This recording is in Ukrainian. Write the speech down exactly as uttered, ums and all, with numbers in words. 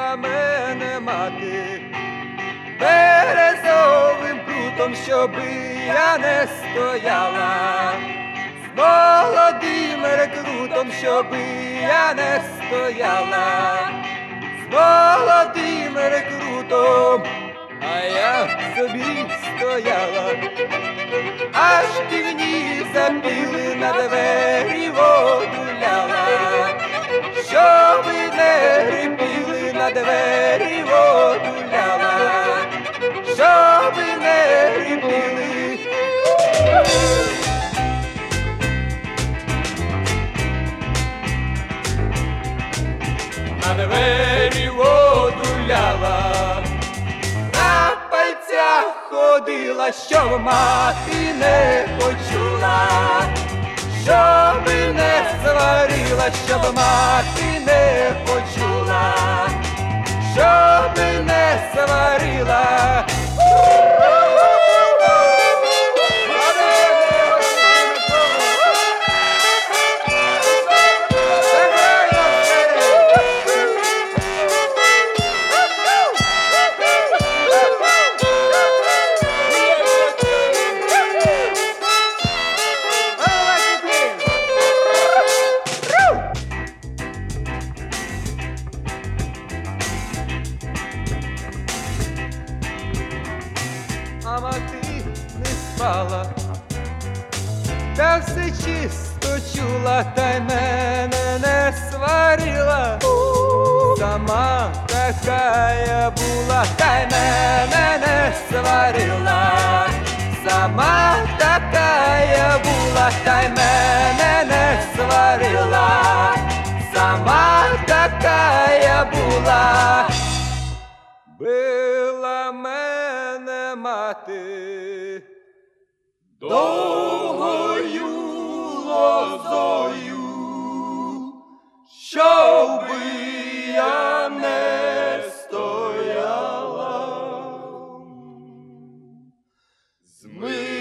била мене мати березовим прутом, щоби я не стояла, з молодим рекрутом, щоби я не стояла, з молодим рекрутом, а я собі стояла. Аж півні запіли, на двері воду ляла, щоби не грипіли, на двері воду ляла, щоби не грипіли. На двері воду ляла, на пальцях ходила, щоб мати не почула, щоби не сварила, щоб мати не почула, щоби не сварила. А мати не спала, та все чисто чула, та й мене не сварила. Сама така я була, та й мене не сварила. Сама така я була, та й мене не сварила. Сама така я була. Била мене мати довгою лозою, щоби я не стояла. Зми